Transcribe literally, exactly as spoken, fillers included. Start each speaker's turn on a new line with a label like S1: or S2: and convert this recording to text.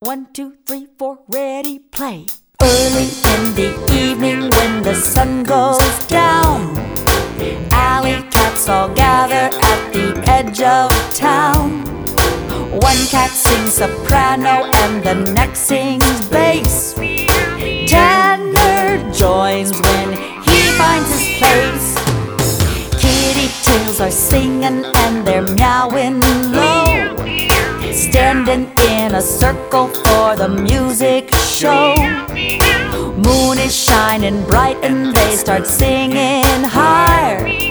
S1: One, two, three, four, ready, play. Early in the evening when the sun goes down, alley cats all gather at the edge of town. One cat sings soprano and the next sings bass. Tenor joins when he finds his place. Kitty tails are singing and they're meowing low, standing in a circle for the music show. Moon is shining bright and they start singing higher.